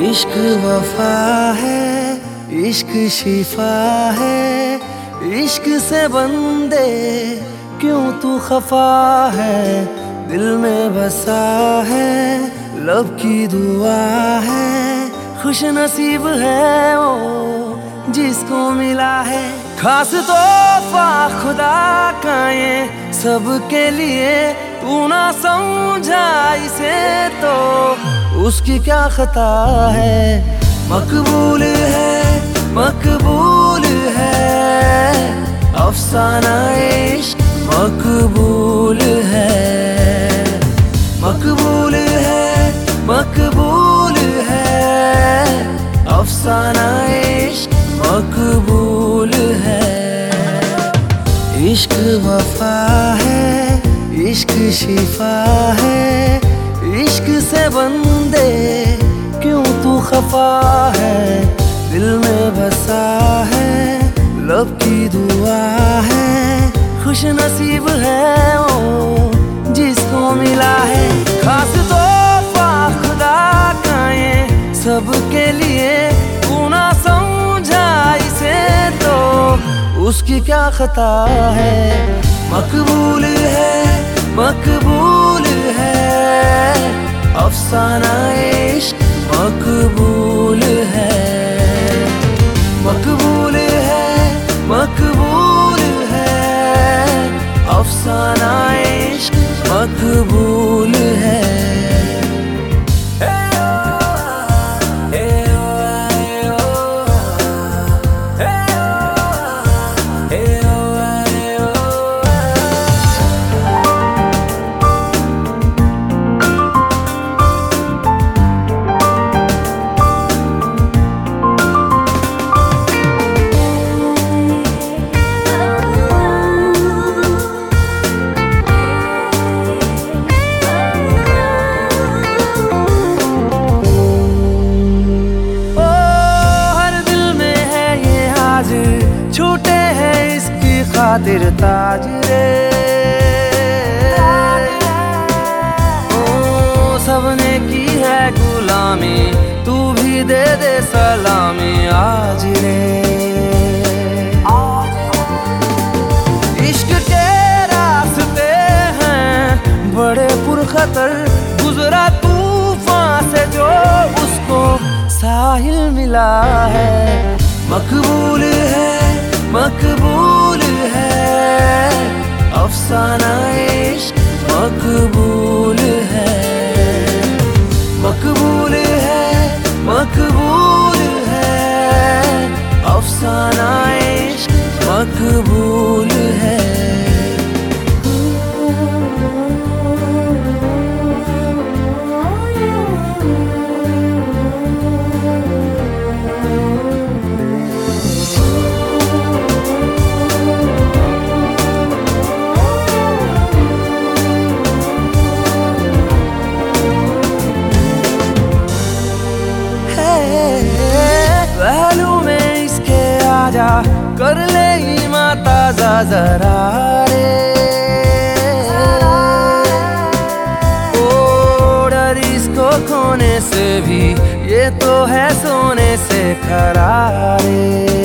इश्क वफा है, इश्क शिफा है, इश्क से बंदे क्यों तू खफा है। दिल में बसा है, लब की दुआ है, खुश नसीब है वो जिसको मिला है। खास तोहफा खुदा का ये सबके लिए, तू ना समझा इसे तो उसकी क्या खता है। मकबूल है, मकबूल है, अफसाना इश्क मकबूल है। मकबूल है, मकबूल है, अफसाना इश्क मकबूल है। इश्क वफा है, इश्क शिफा है, इश्क से बंदे क्यों तू खफा है। दिल में बसा है, लब की दुआ है, खुश नसीब है वो जिसको मिला है। खास तोहफा खुदा का ये सबके लिए, तू ना समझा इसे तो उसकी क्या खता है। मकबूल है, मकबूल है, अफसाना इश्क मकबूल है। मकबूल है, मकबूल है, अफसाना इश्क मकबूल है। छूटे हैं इसकी खातिर ताज रे, ओ सबने की है गुलामी, तू भी दे दे सलामी आज रे। इश्क के रास्ते हैं बड़े पुरखतर, गुजरा तूफान से जो उसको साहिल मिला है। मकबूल है, मकबूल है, अफसाना इश्क मकबूल है। मकबूल है, मकबूल है, अफसाना इश्क मकबूल है। पहलू में इसके आजा कर ले माता जरा रे, ओ डर इसको खोने से भी ये तो है सोने से खरा रे।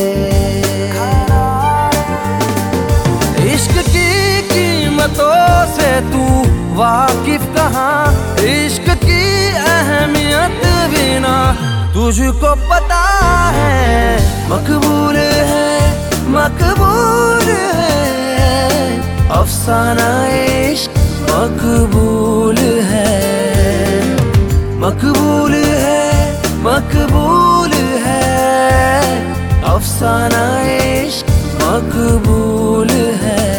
इश्क की कीमतों से तू वाकिफ कहाँ, इश्क की अहमियत भी ना तुझको पता है। मकबूल है, मकबूल है, अफसाना इश्क मकबूल है। मकबूल है, मकबूल है, अफसाना इश्क मकबूल है।